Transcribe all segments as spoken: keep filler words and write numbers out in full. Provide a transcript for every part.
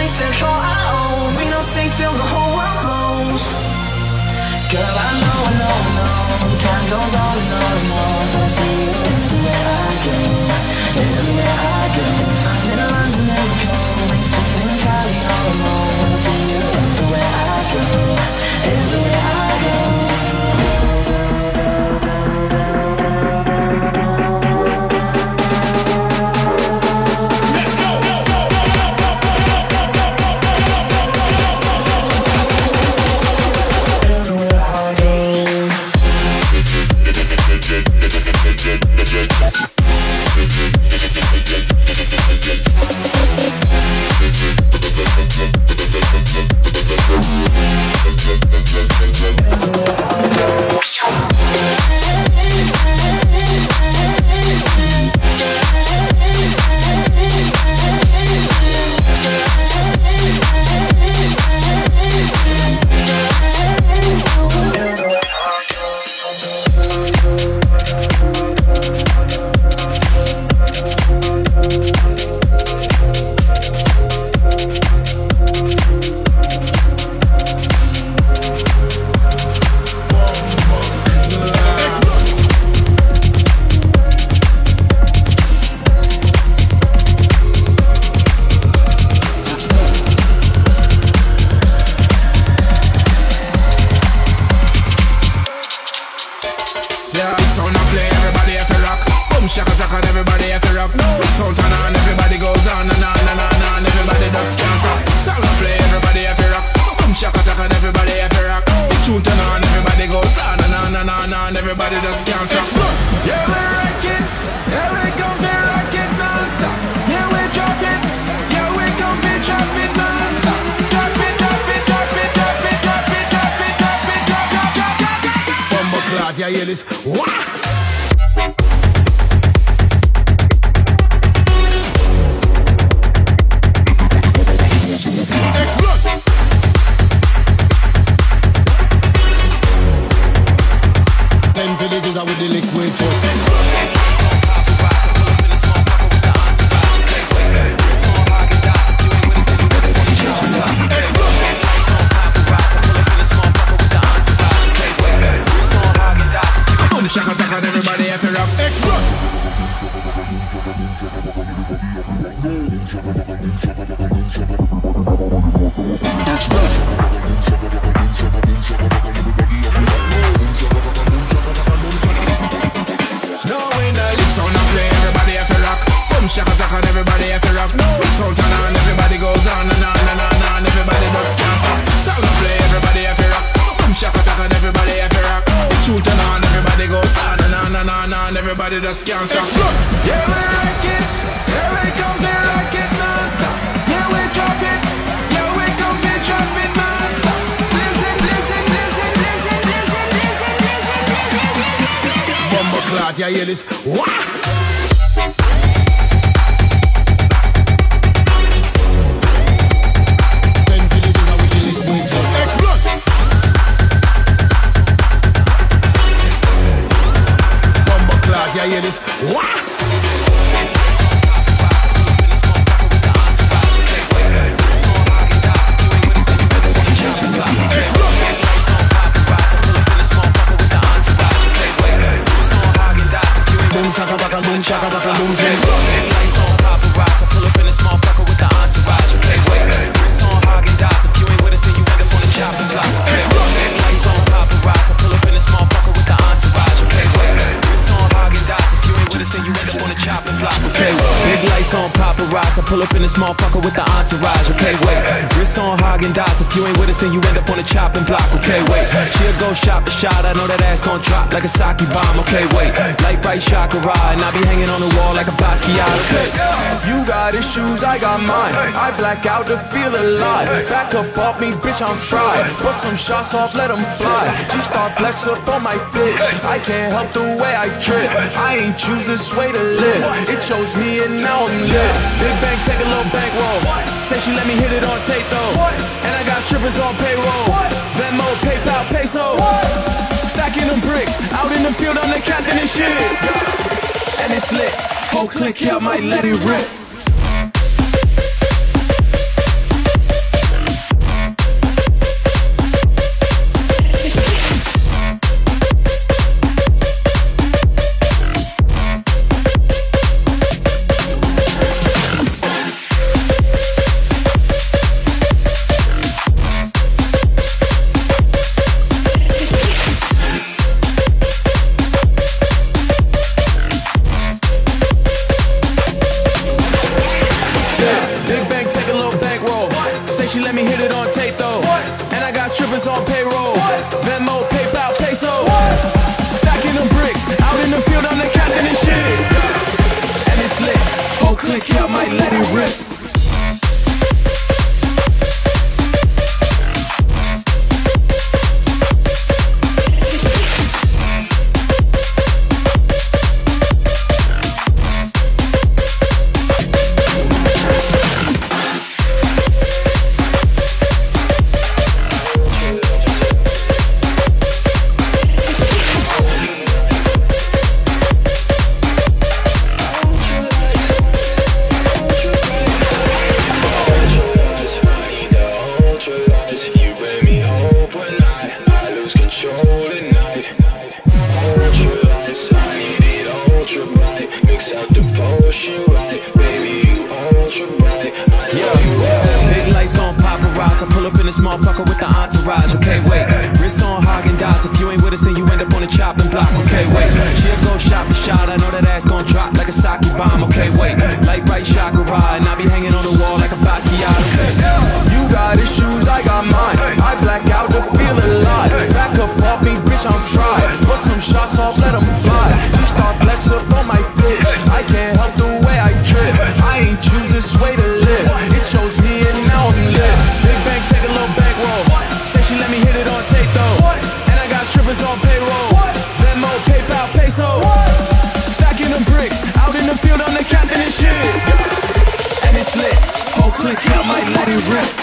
said for our own. We don't sing till the whole world blows. Girl, I know, I know, I know. Time goes on and on and on. I see you everywhere I go, everywhere I go. I'm in London and cold, Winston and Cali all alone. I see you everywhere I go, everywhere I go. Pull up in this motherfucker with the entourage, okay, wait. Wrist on Häagen-Dazs, if you ain't with us, then you end up on the chopping block, okay, wait. She'll go shot for shot, I know that ass gon' drop like a sake bomb, okay, wait. Light bright chakra, and I be hanging on the wall like a Basquiat, okay. You got issues, I got mine. I black out to feel alive. Back up off me, bitch, I'm fried. Put some shots off, let them fly. G-star flex up on my bitch. I can't help the way I trip. I ain't choose this way to live. It chose me and now I'm lit. Big bang, take a little bankroll. Say she let me hit it on tape though. And I got strippers on payroll. Venmo, PayPal, peso. Stacking them bricks. Out in the field on the captain and shit. And it's lit. Full click, yeah, I might let it rip. on tape though. And I got strippers on payroll. Venmo, PayPal, peso. Stacking them bricks out in the field, I'm the captain and shit. And it's lit. Whole click, y'all might let it rip. I pull up in this motherfucker with the entourage, okay, wait. Wrist on Haagen-Dazs, if you ain't with us, then you end up on the chopping block, okay, wait. She'll go shopping shot, I know that ass gon' drop like a sake bomb, okay, wait. Light right chakra, and I be hanging on the wall like a Basquiat, okay. You got issues, I got mine. I black out to feel alive. Back up off me, bitch, I'm fried. Put some shots off, let them fly. Just start flex up on my bitch. I can't help the way I trip. I ain't choose this way to live. It chose me and now I'm lit. Big bang, take a little bankroll. Say she let me hit it on tape though. And I got strippers on payroll. Venmo, PayPal, peso. Stacking them bricks out in the field, I'm the captain and shit. And it's lit. Whole click, I might let it rip.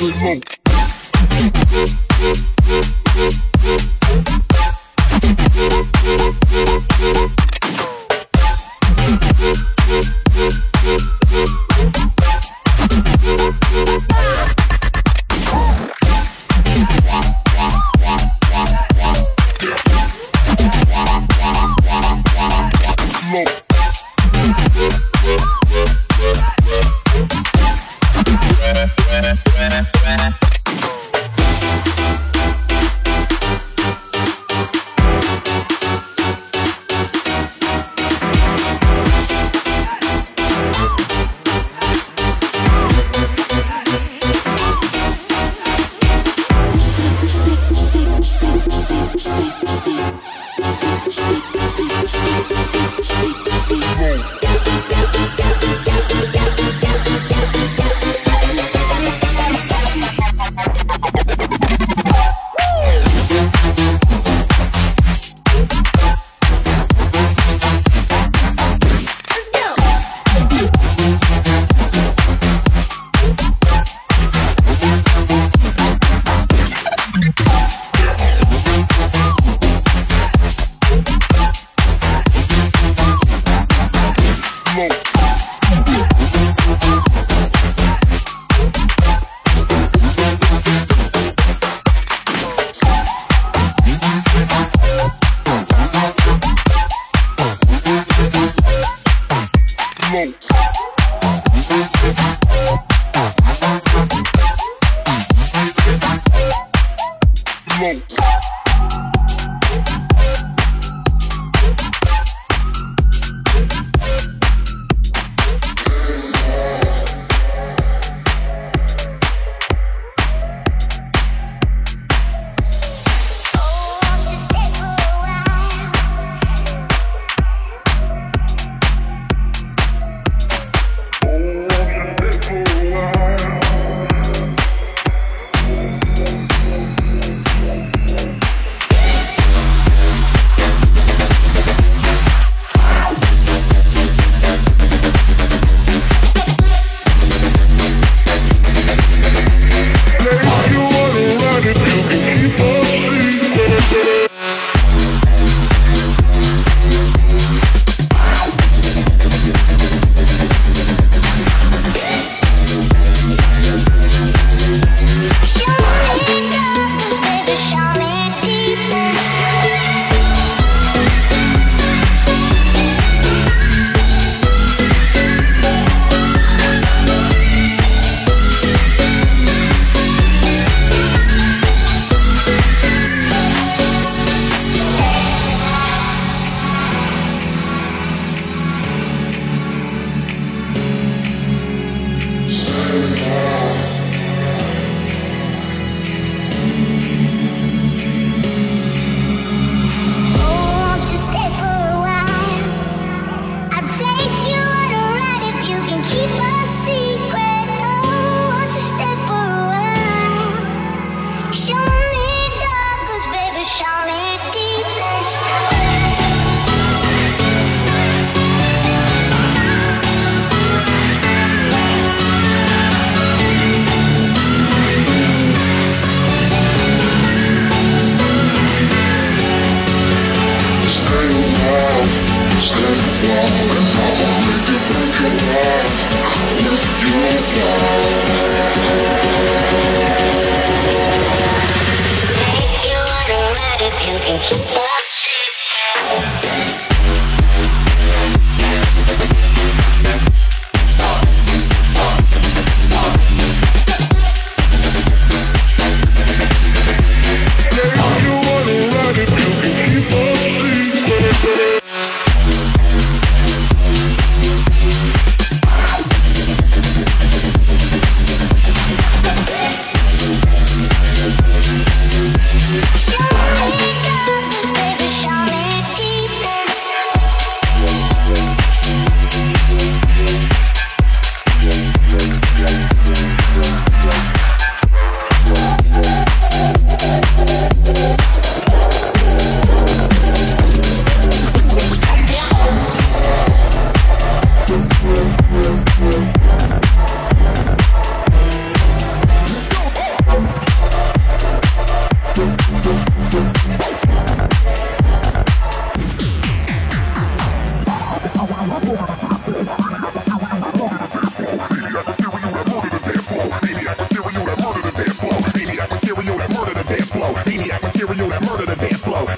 low. Low.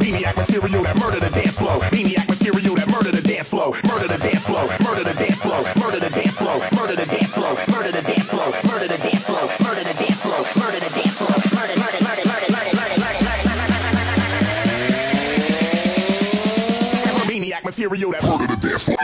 Maniac material that murder the dance floor. Maniac material that murder the dance floor. Murder the dance floor. Murder the dance floor. Murder the dance floor. Murder the dance floor. Murder the dance floor. Murder the dance floor. Murder the dance floor. Murder the dance floor. Murder, murder, murder, murder, murder, murder, murder, murder. Maniac material that murder the dance floor.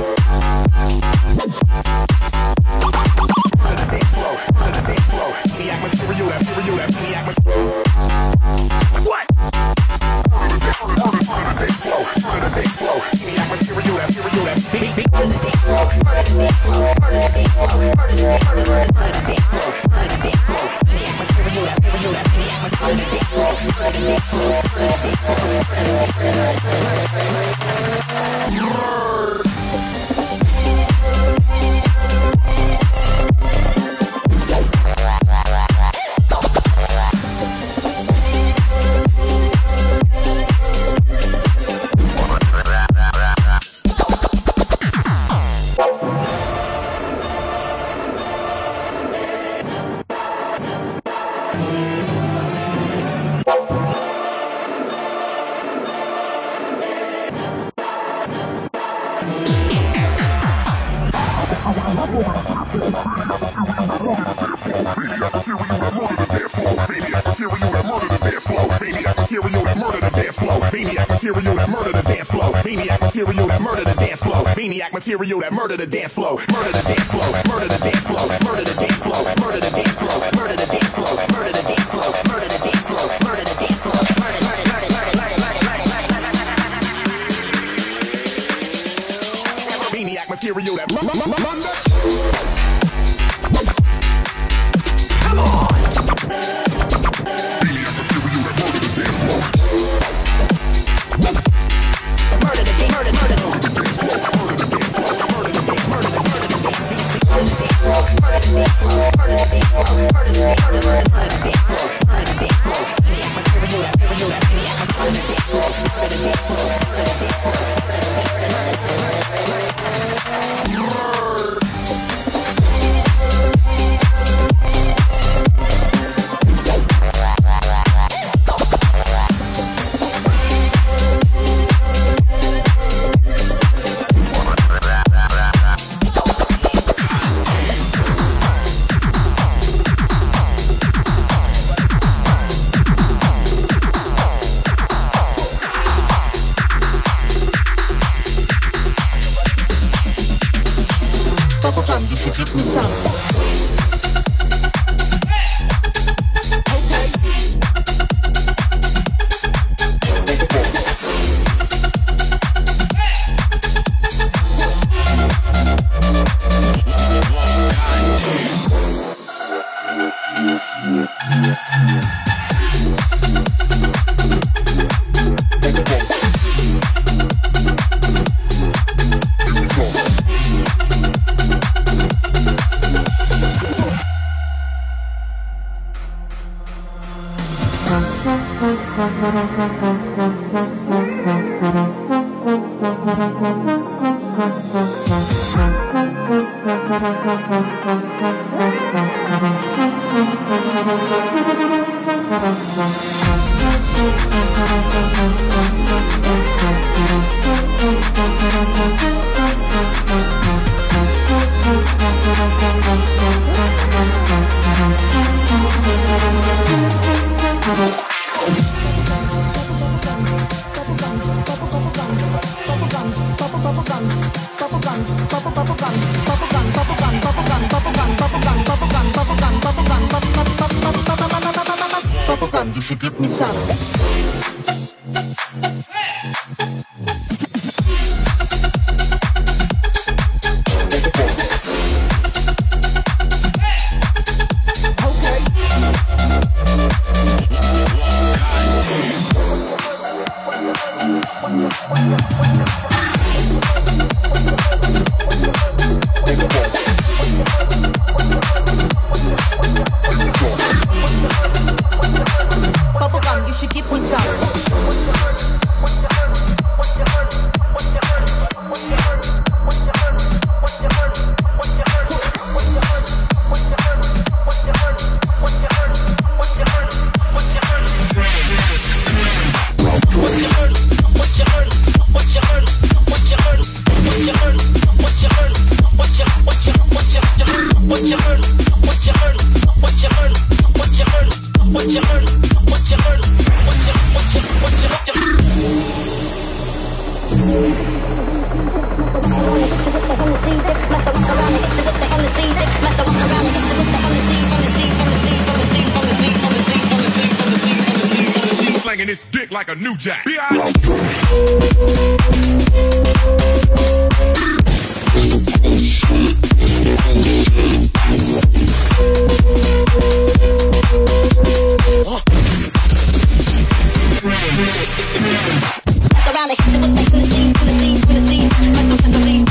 Murder the dance floor. Murder the dance floor. Maniac material that material that maniac material. What? Murder the dance floor. Murder the dance floor. Murder the dance floor. Maniac material that material that beat beat. Murder the dance floor. Murder the dance floor. Murder the dance floor. Murder the murder murder murder the dance floor. Murder the dance floor. Maniac material that material that maniac material the dance floor. Murder the dance floor. Murder the dance floor. Maniac material that murder the dance floor. Murder the dance floor. Murder the dance floor. Murder the dance floor. Murder the dance floor. Murder the dance floor. Murder the dance floor. Murder the dance floor. Murder the dance floor. Murder, murder, murder, murder, murder, murder, murder. Maniac material that murder. Come on. Maniac material that murder the dance floor. Murder the dance, murder, murder. Bubblegum, you should give me some. Bubblegum, you should give me some. like a new jack. Around it, hit you with that good scene, good scene, good scene. Mess up, mess up, lean.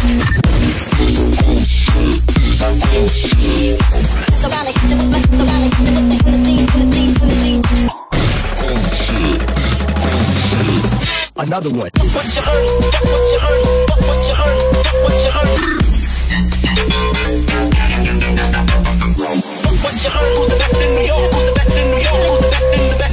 Mess around it, hit you with, mess around it, hit you with that good scene, good scene, good scene. Another one. What you heard? What you heard? What you heard? What you heard? What you heard? Who's the best in New York? Who's the best in New York? Who's the best in the best?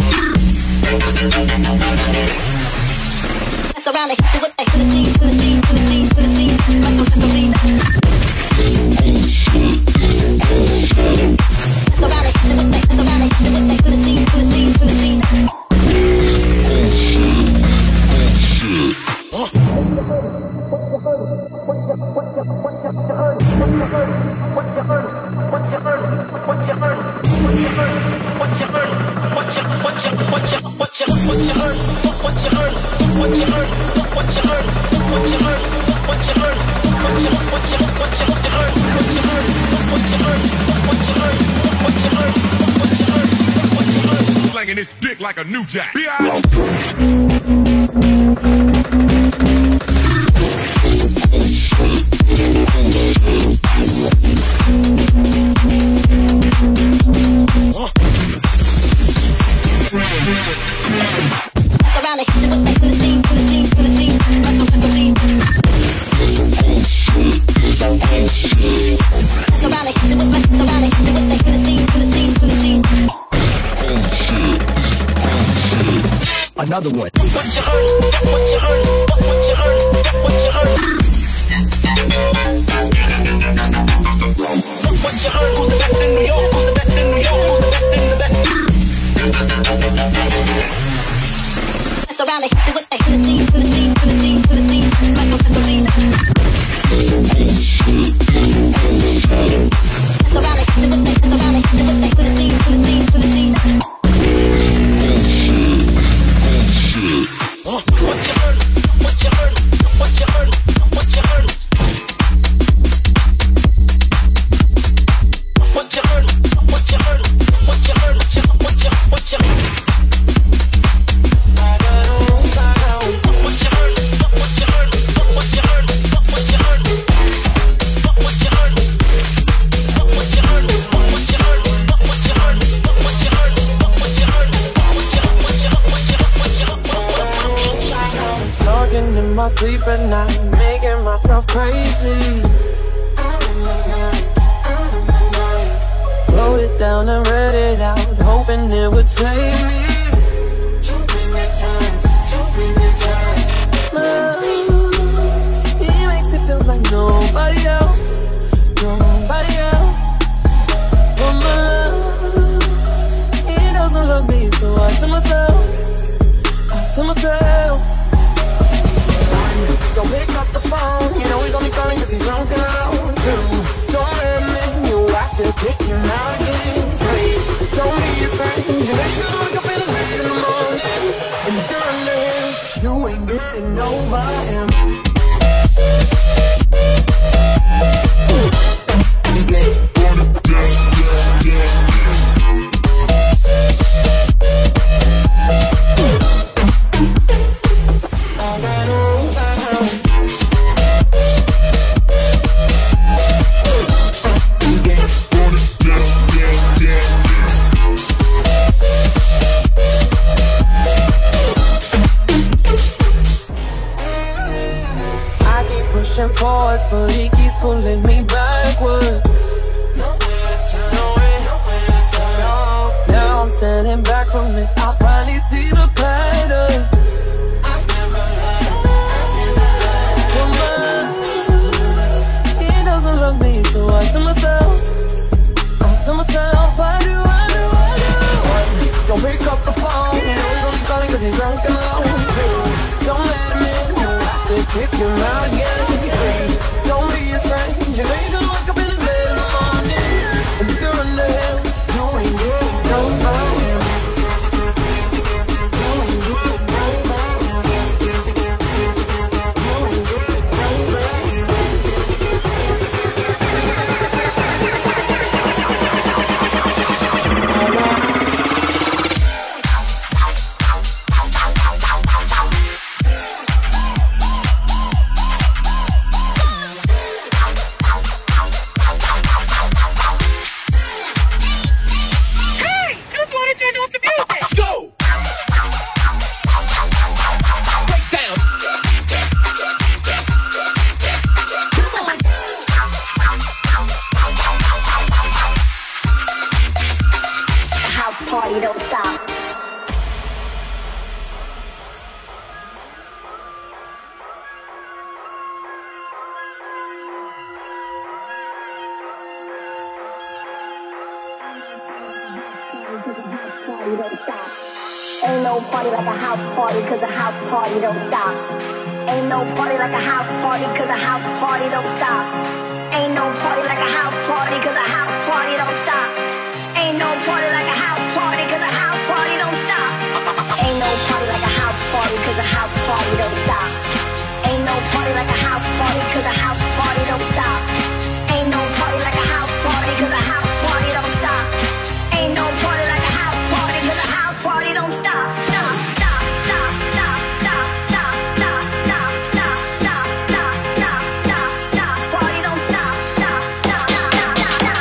Mess around and hit you with that good scene, good scene, good scene, good scene. Mess up, mess up, lean. Mess around and hit you with that, mess around and hit you with that good scene, good scene, good scene. Slanging his dick like a new jack. Around it, hit you with that good scene, good scene, good scene. Mess up, mess up, lean. Mess around it, hit you with, mess around it, hit you with that good scene, good scene, good scene. Another one. What you heard? What you heard? What you heard? What you heard? What you heard? Who's the best in New York? Who's the best in New York? Who's the best in the best? Mess around and hit you with that good scene, good scene, good scene, good scene. Mess up, mess up, lean. Mess around and hit you with that, mess around and hit you with that good scene, good scene, good scene. What you heard? What you heard? What you heard? What you heard? What you heard? What you heard? What you heard? What you what you what you I got on, I got on. What you heard? What you heard? What you heard? What you heard? What you heard? What you heard? What you heard? What you heard? What you heard? What you heard? Talking in my sleep at night, making myself crazy. Wrote it down and read it out, hoping it would save me. Love, he makes it feel like nobody else, nobody else. But my love, he doesn't love me, so I tell myself, I tell myself. Don't pick up the phone, you know he's only calling cause he's drunk out too. Don't let me, you have to kick him out again. Three, don't be afraid, you know you're gonna wake up in the bed in the morning. And if you're under him, you ain't getting over him. Forwards, but he keeps pulling me backwards. Now I'm standing back from it, I finally see the pattern. He doesn't love me, so I tell myself, I tell myself, I do, I do, I do. Don't pick up the phone, you know he's only calling cause he's drunk alone. Don't let him in, you have to kick him out again. Don't be afraid, you know you're gonna wake up in his bed in the morning. And if you're under him, you ain't getting nobody. You ain't getting nobody. party don't stop. Ain't no party like a house party, cause a house party don't stop. Ain't no party like a house party, cause a house party don't stop. Ain't no party like a house party, cause a house party don't stop. Ain't no party like a house party, cause a house party don't stop. Ain't no party like a house party, cause a house party don't stop. Ain't no party like a house party, cause a house party don't stop. Ain't no party like a house party, cause a house party don't stop. Ain't no party like a house party, cause a house party don't stop. Stop, stop, stop, stop, stop, stop, stop, stop, stop, stop, stop, stop, stop, stop. Party don't stop. Stop, stop, stop, stop, stop,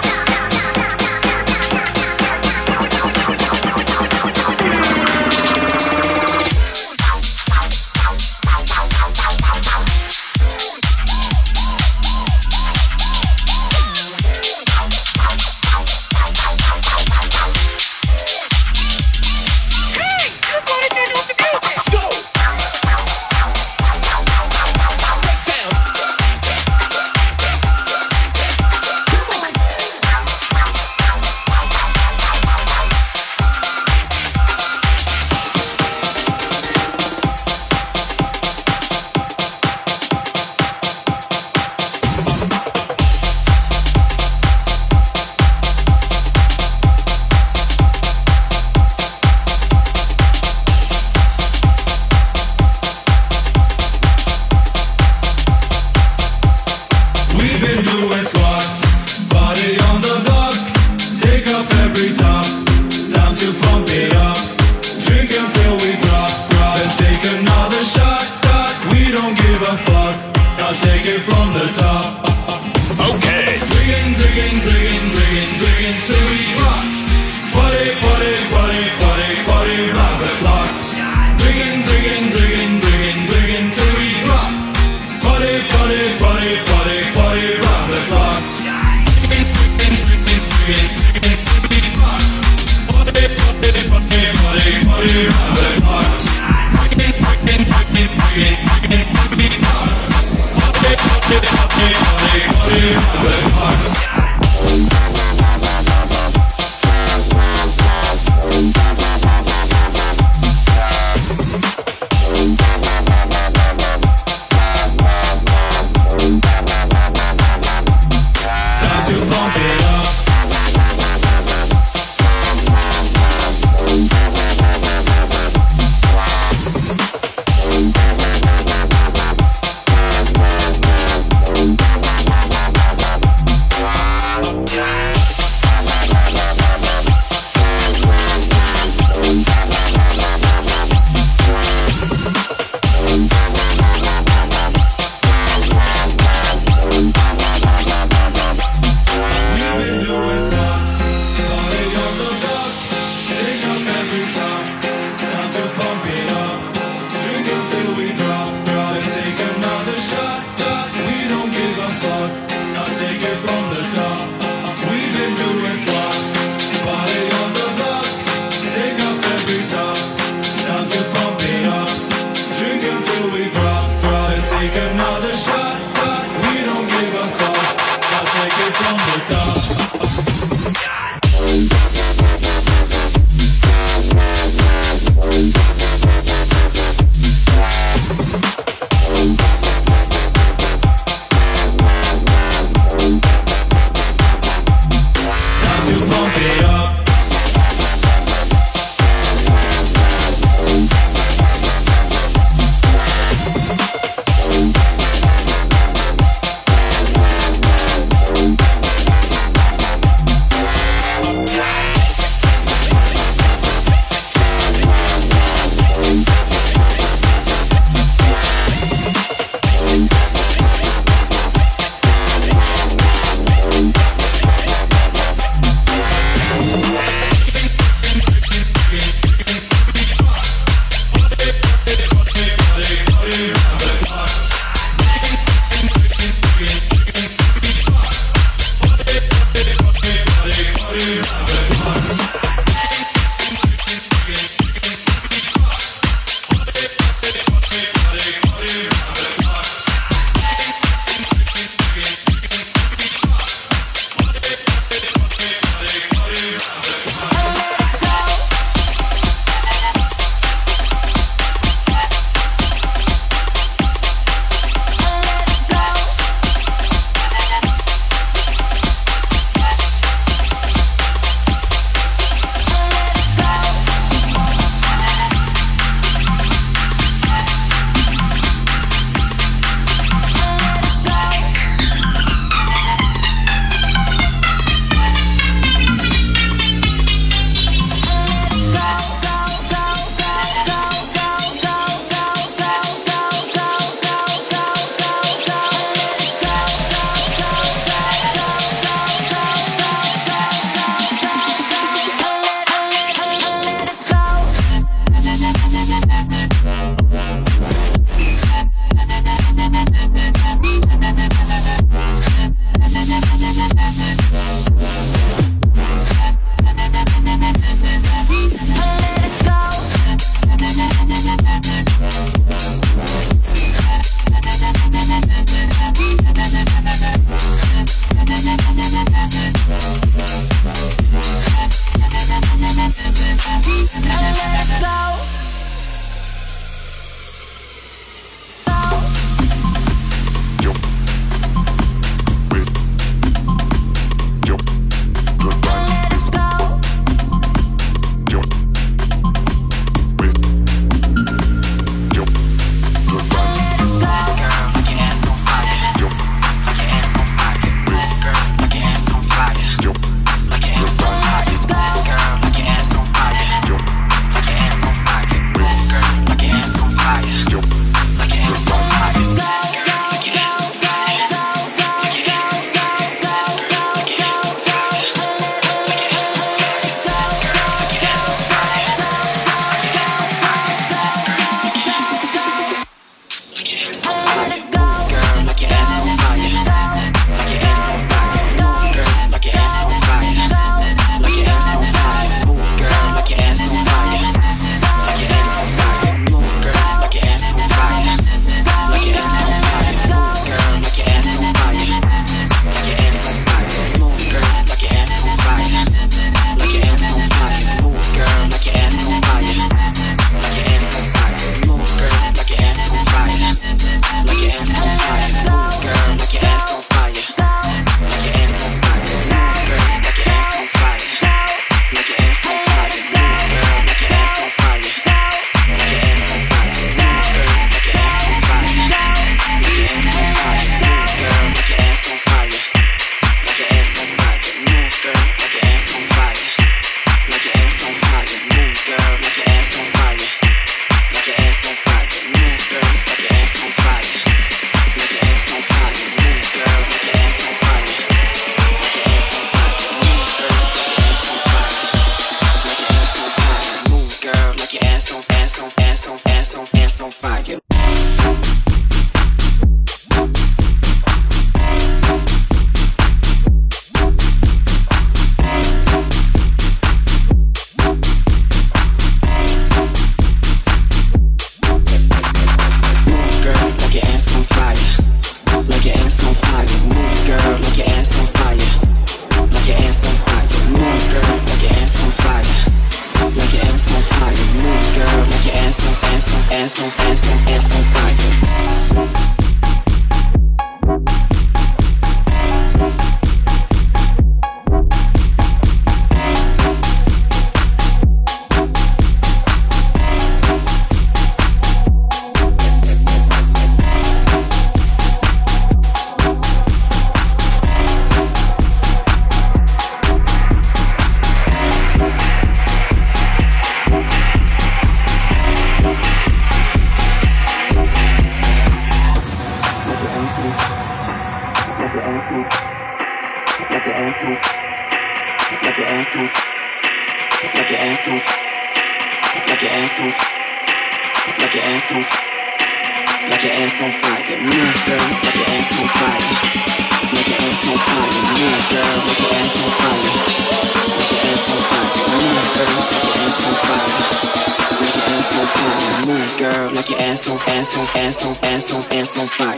like your ass on, like your ass on, like your ass on, like your ass on fire, move girl, like your ass on fire, like your ass on fire, move girl, like your ass on fire, like your ass on fire, move girl, like your ass on fire, like your ass on fire, move girl, like your ass on, ass on, ass on, ass on, ass on fire.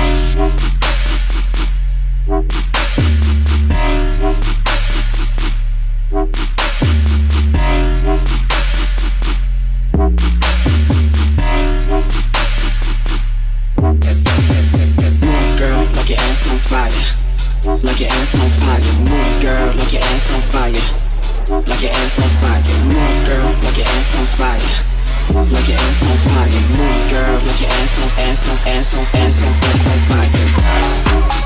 Like your ass on fire, move girl, like your ass on fire, like your ass on fire, move girl, like your ass on fire, like your ass on fire, move girl, like your ass on, ass on, ass on, ass on, ass on fire.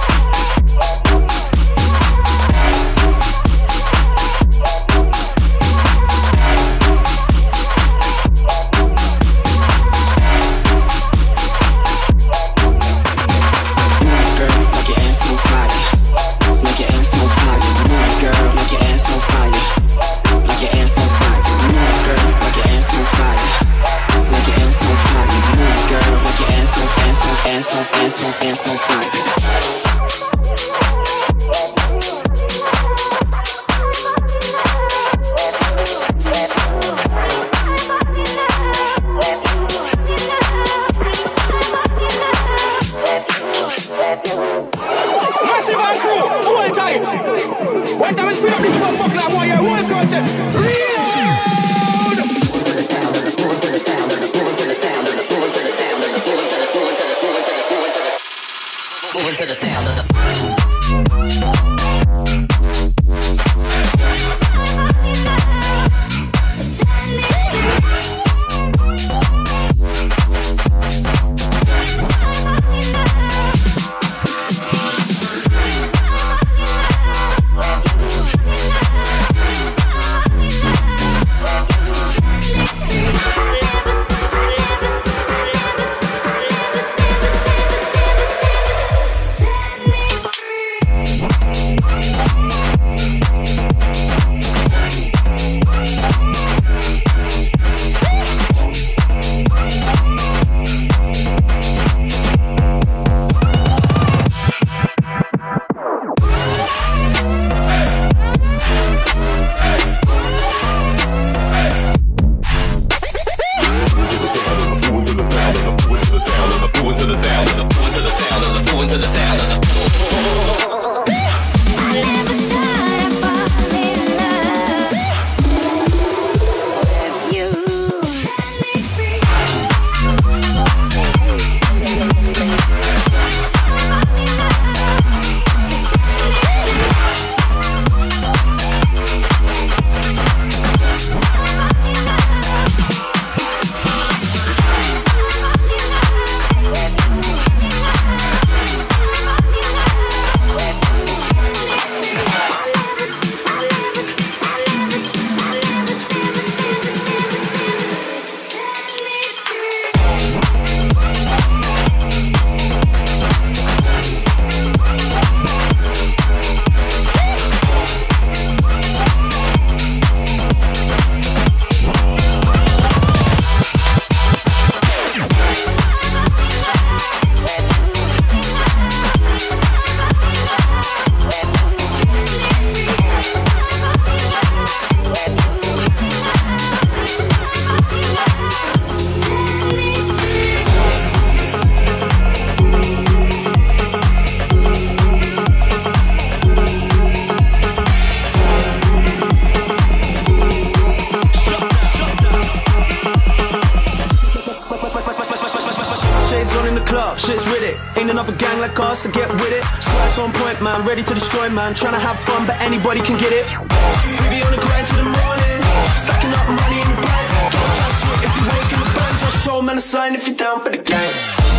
us to get with it. Squats on point, man, ready to destroy, man. Trying to have fun, but anybody can get it. We be on the grind till the morning, stacking up money in the bank. Don't try shit if you ain't in the band. Just show man a sign if you're down for the gang.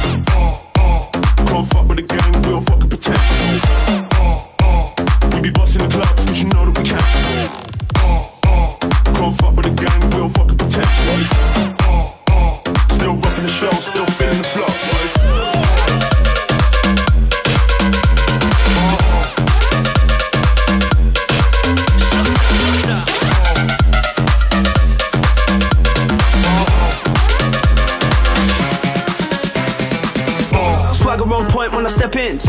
Can't fuck with the gang, we'll fucking pretend. We be busting the clubs, cause you know that we can. Can't fuck with the gang, we'll fucking pretend. Still rocking the show, still feeling the flow.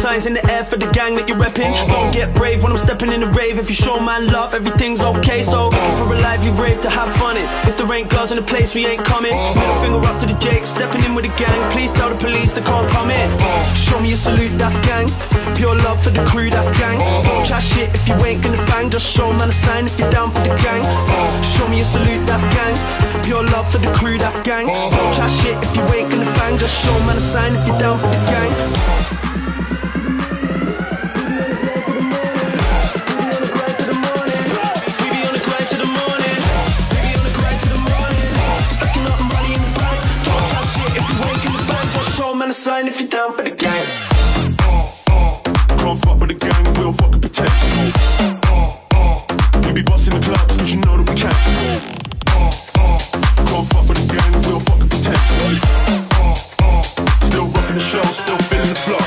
signs in the air for the gang that you're repping. Don't get brave when I'm stepping in the rave. If you show man love, everything's okay. So looking for a lively rave to have fun in. If there ain't girls in the place, we ain't coming. Middle finger up to the Jake, stepping in with the gang. Please tell the police they can't come in. Show me a salute, that's gang. Pure love for the crew, that's gang. Don't chat shit if you ain't gonna bang. Just show man a sign if you're down for the gang. Show me a salute, that's gang. Pure love for the crew, that's gang. Don't chat shit if you ain't gonna bang. Just show man a sign if you're down for the gang. Sign if you're down for the gang. Can't fuck with the gang, we don't fucking pretend. We be busting the clubs, cause you know that we can. Can't fuck with the gang, we don't fucking pretend. Still rocking the show, still feeling the flow.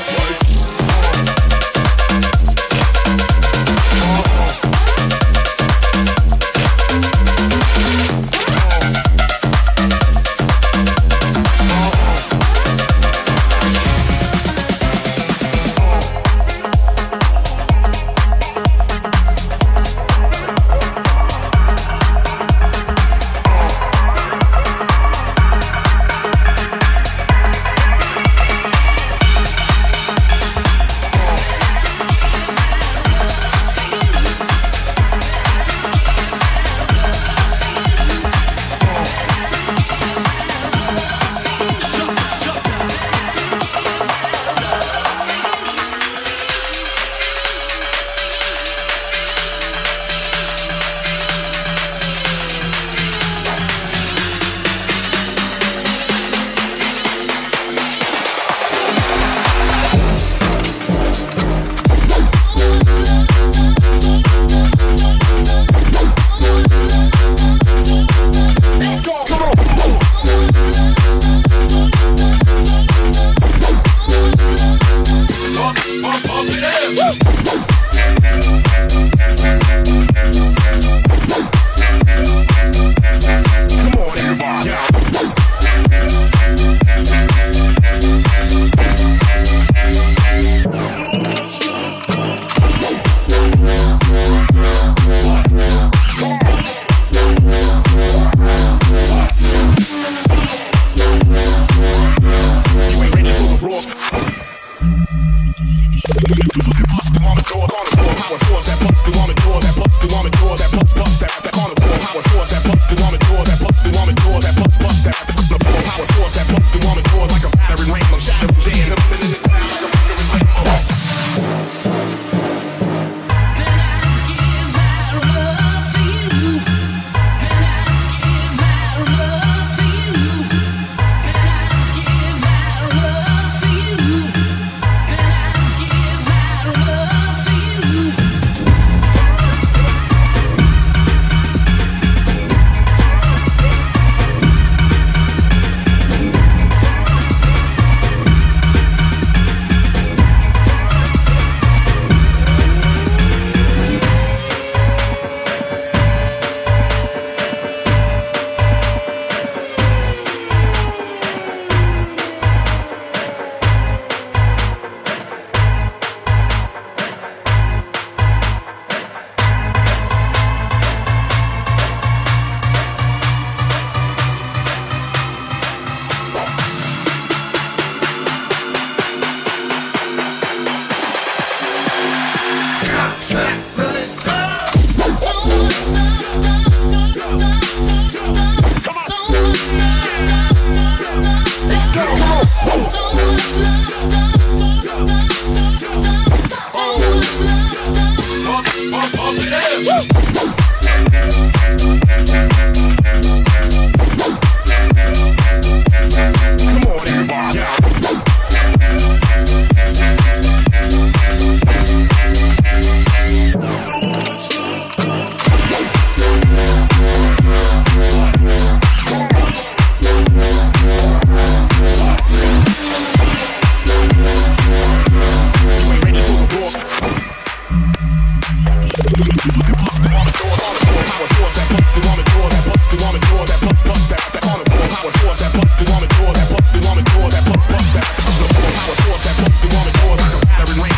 That punch, the woman, door, that punch, punch, that. The power source, that punch, the woman, door, like a battery ring.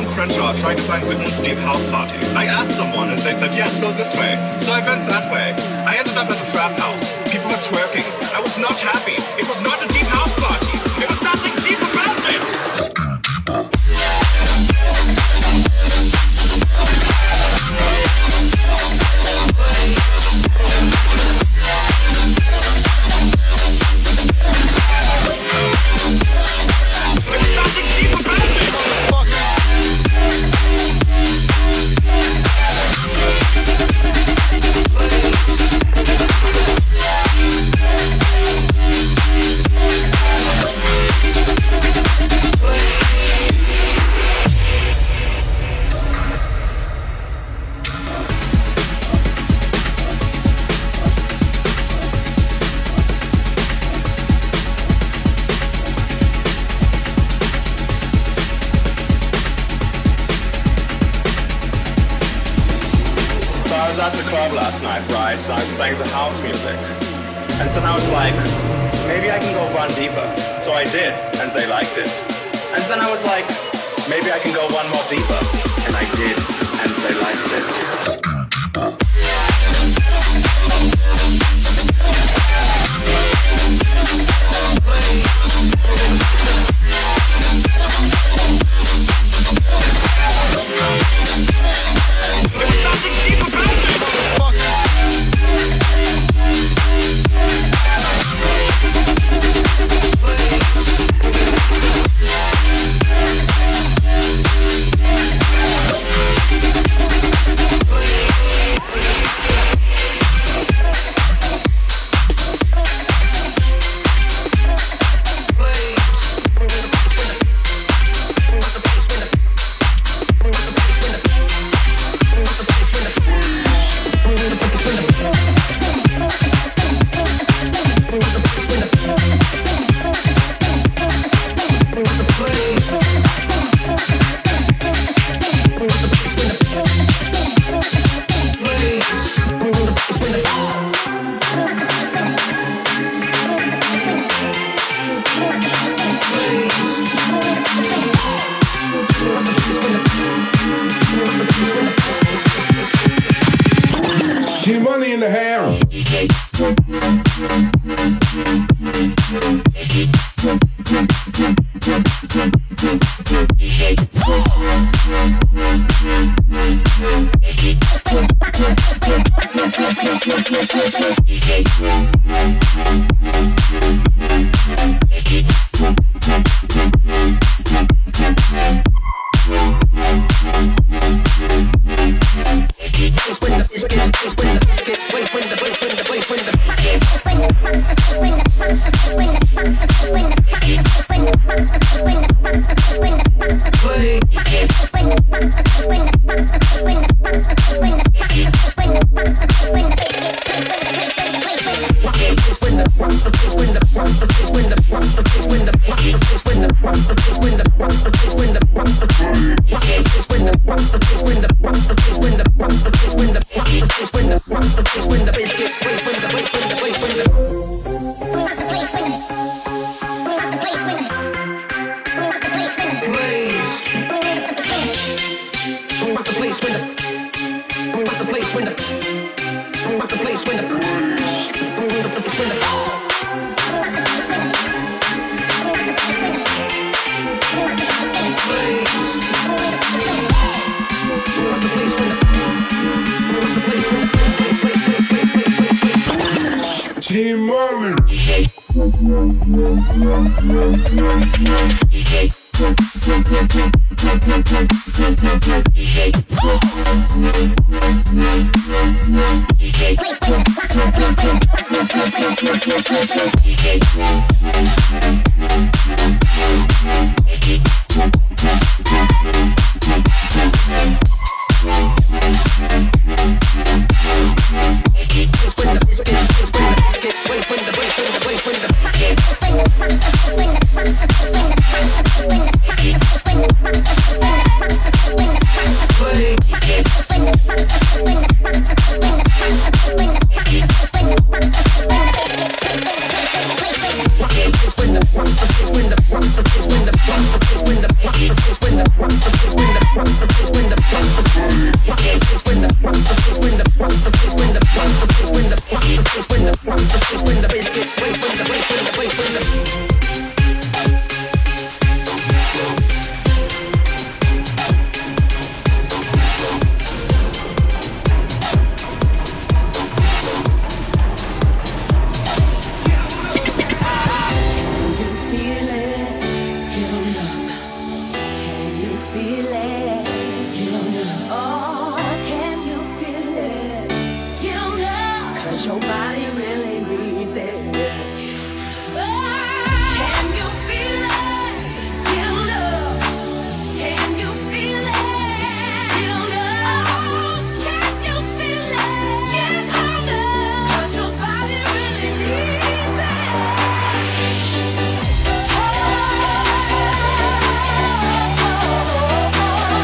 on Crenshaw trying to find Sweeten's deep house party. I asked someone and they said, yes, go this way. So I went that way. I ended up at the trap house. People were twerking. I was not happy. It was not a deep house party. There was nothing deep about it. Last night, right? So I was playing the house music. And so now it's like, maybe I can go one deeper. So I did, and they liked it. And then I was like, maybe I can go one more deeper. And I did, and they liked it. There's nothing deep about it. G-Money in the house. G-Money. When the feel it? You don't know. Oh, can you feel it? You don't know. 'Cause your body really needs it. Can you feel it? You don't know. Can you feel it? You don't know. Can you feel it? You don't know. 'Cause your body really needs it. Oh,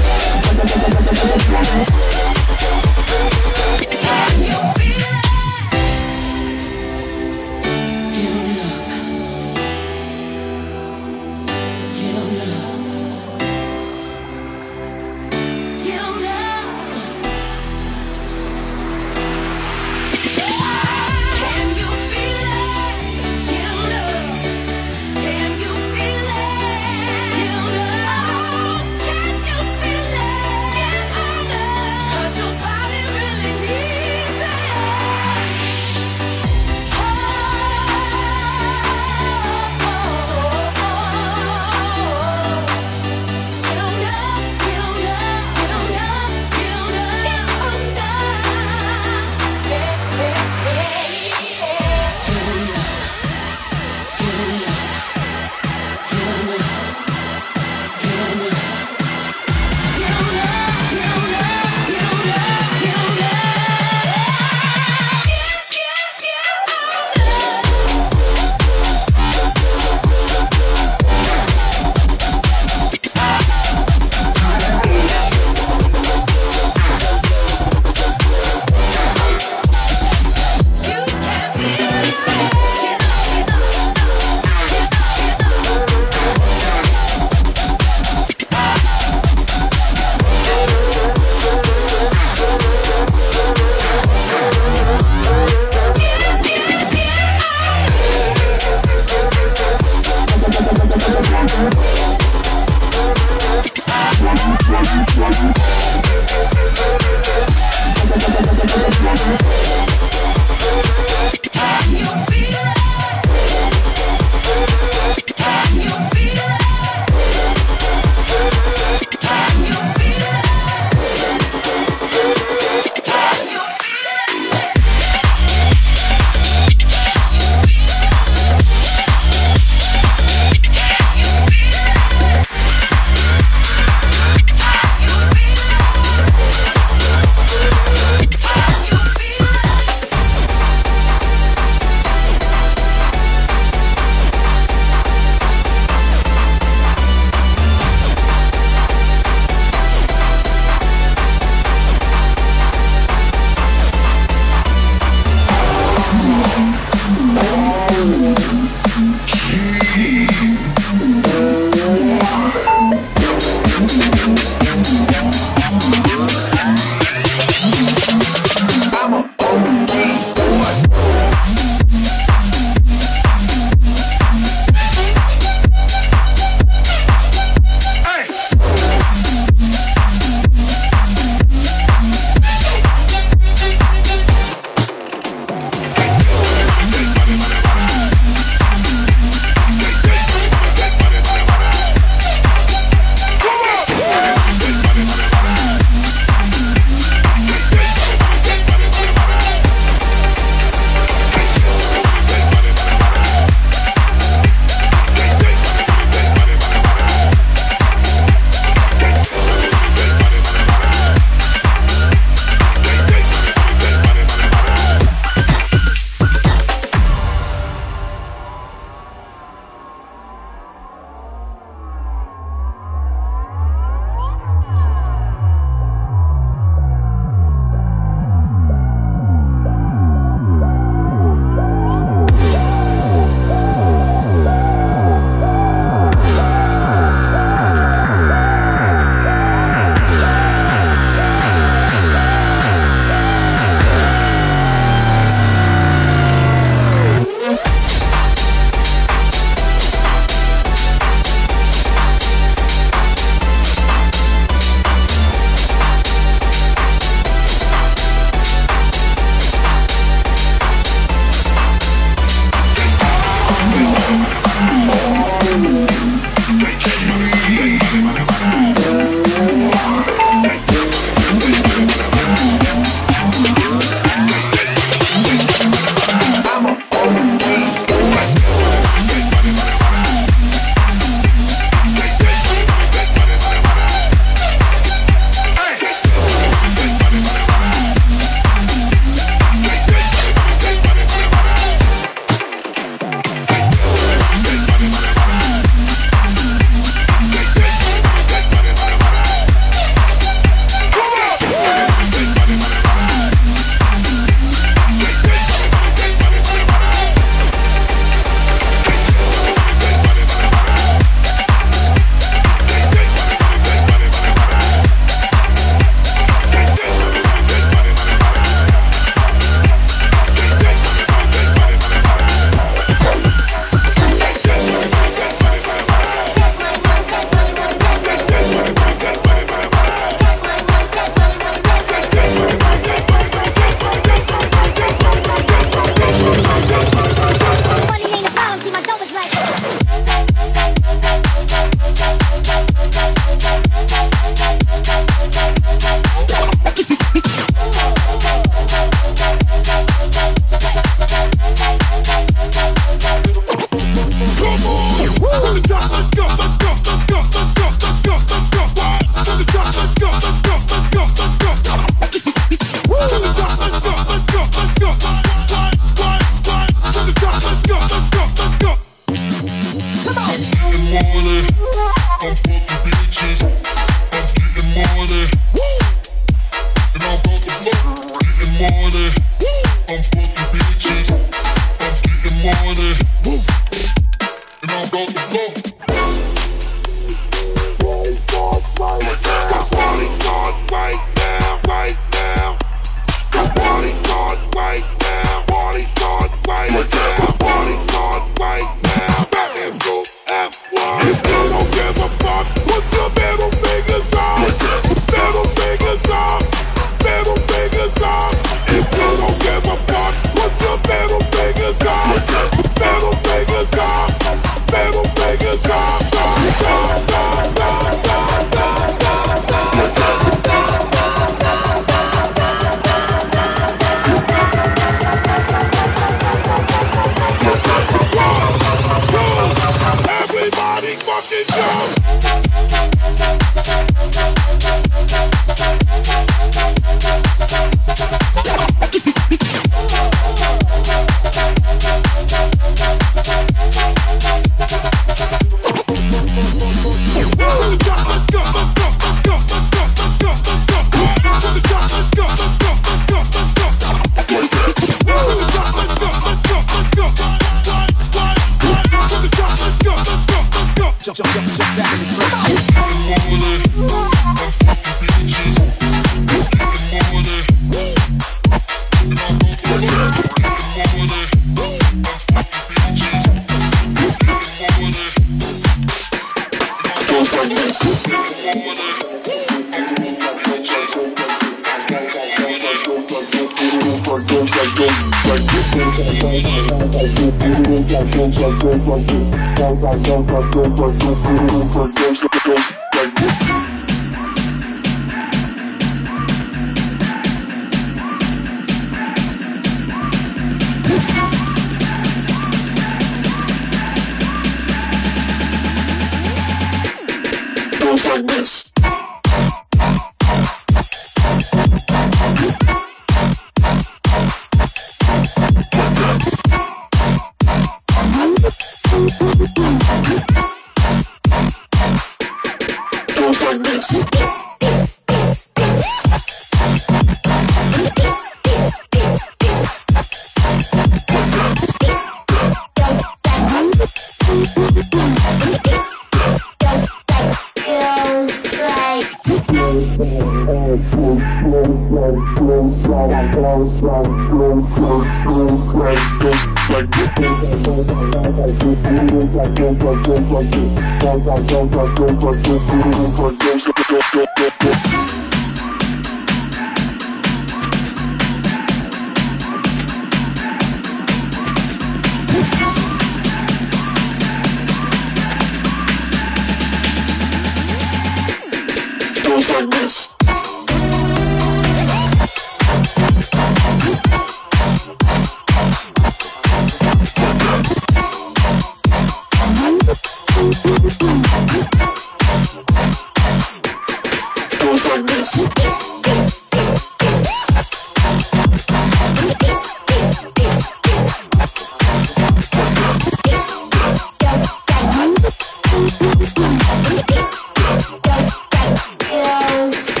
Girls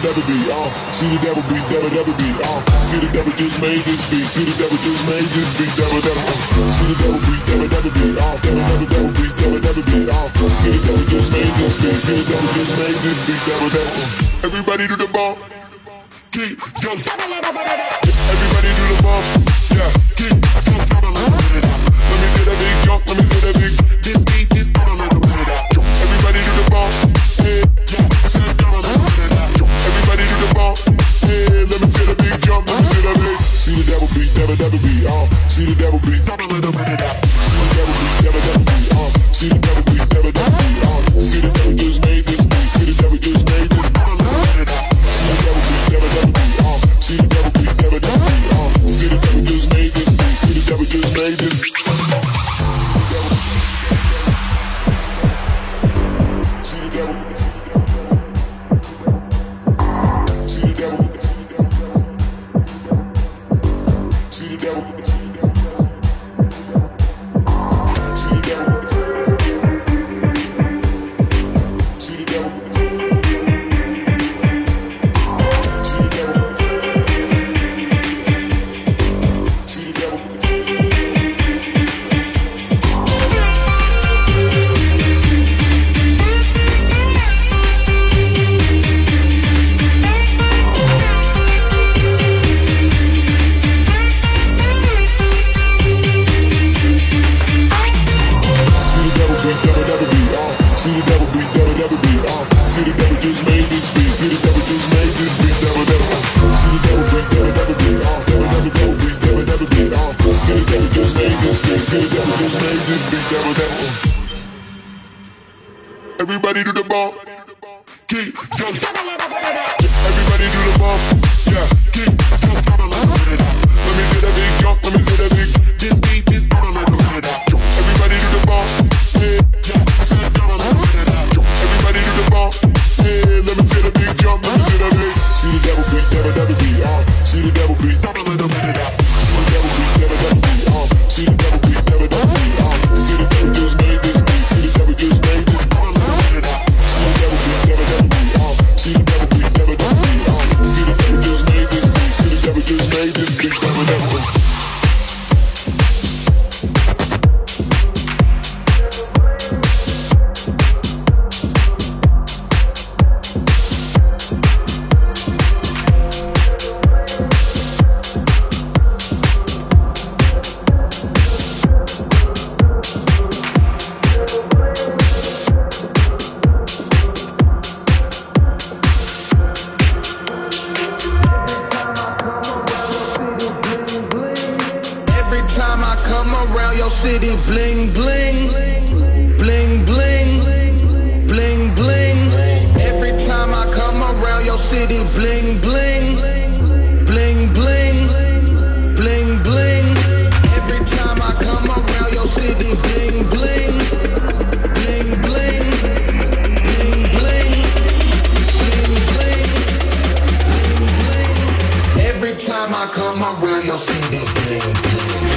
devil be, uh, see the devil be, devil, devil be, uh, see the devil just made this beat, see the devil just made this beat, devil, devil, uh, see the devil be, devil, devil be, uh, devil, devil, devil be, devil, devil be, uh, see the devil just made this beat, see the devil just made this beat, devil, devil, uh, everybody do the bump, keep jumping, everybody do the bump, yeah, keep jumping, let me see that big jump, let me see that big, this beat, this beat, everybody do the bump, yeah, jump, everybody do the bump, yeah, let me see the big jump, let me see that big, see the devil beat, devil, devil beat, uh, see the devil beat, double little bit of that, see the devil beat, devil, devil beat, uh, see the devil beat, devil, devil beat, uh, see the devil just made this beat, see the devil just made this beat, see the devil beat, devil, devil beat, uh, see the devil beat, devil, devil beat, uh, see the devil just made this beat, see the devil just made this beat. See the devil. See the devil. See the devil. See the devil. See the devil. See the devil. See the devil. See the devil beat, devil, devil beat, uh, see the devil just made this beat, see the devil just made this beat, devil, devil, uh, see the devil beat, devil, devil beat, uh, devil, devil, devil beat, devil, devil beat, uh, see the devil just made this beat, see the devil just made this beat, devil, devil, uh. Everybody do the bump, keep jumping, everybody do the bump, yeah, keep jumping, let me see that big jump, let me see that big, this beat, this beat, everybody do the bump, yeah, jump, see the devil. Everybody do the bump, yeah, let me see the big jump, let me see that big. See the devil beat, devil, devil beat, uh, see the devil beat, double little bit of that. See the devil beat, devil, devil beat, uh, see the devil beat, devil, devil beat, uh, see the devil just made this beat, see the devil just made this beat. See the devil beat, devil, devil beat, uh, see the devil beat, devil, devil beat, uh, see the devil just made this beat, see the devil just made this beat, devil, devil beat. City bling bling, bling bling, bling bling. Every time I come around your city, bling bling, bling bling, bling bling. Every time I come around your city, bling bling, bling bling, bling bling, bling bling, bling bling. Every time I come around your city, bling bling.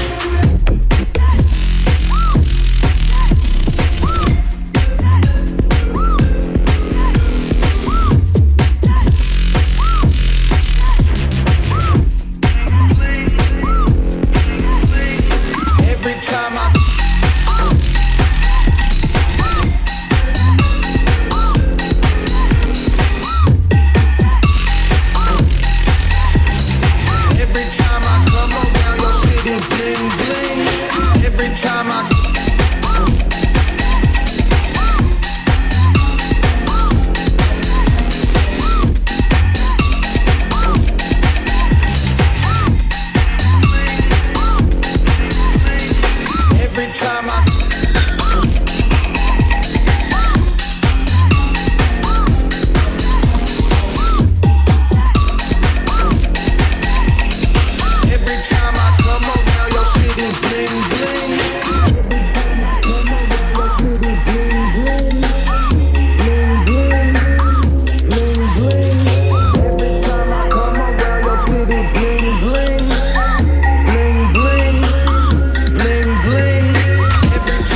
Every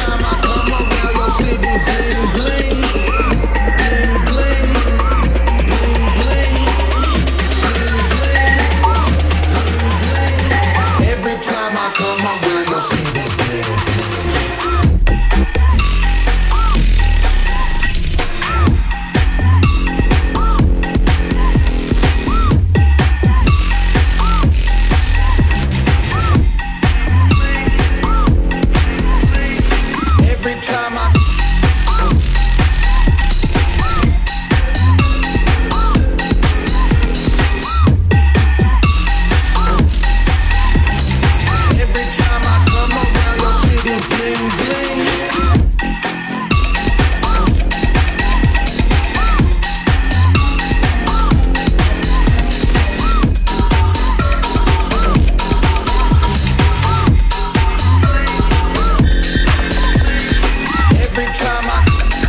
time I Every time I come around your city, bling bling. Every time I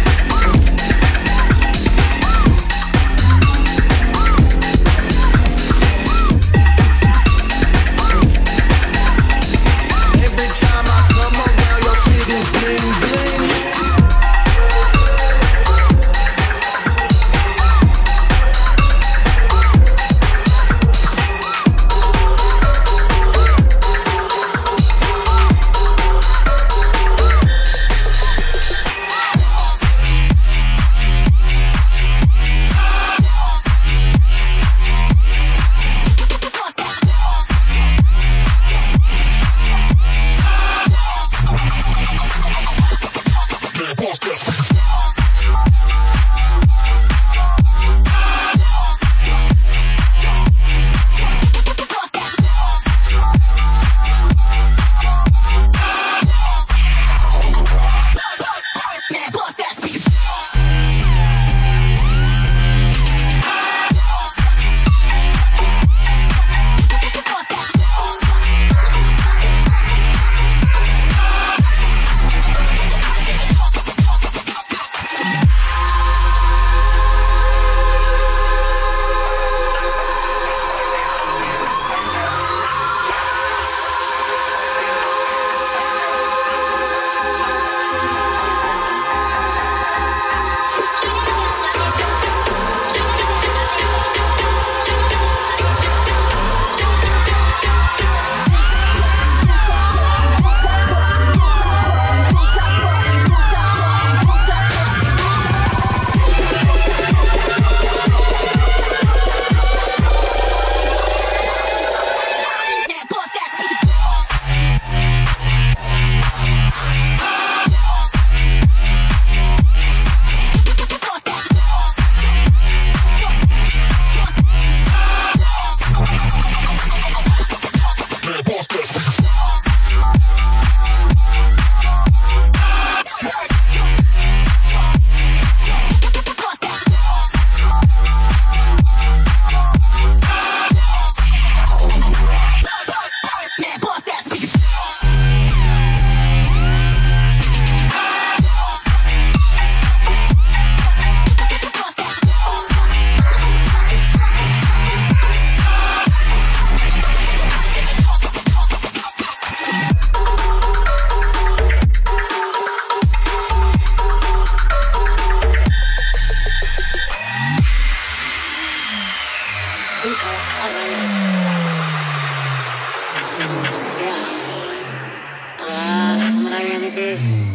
Every time I come around your city, bling bling. Yeah. Uh, I'm gonna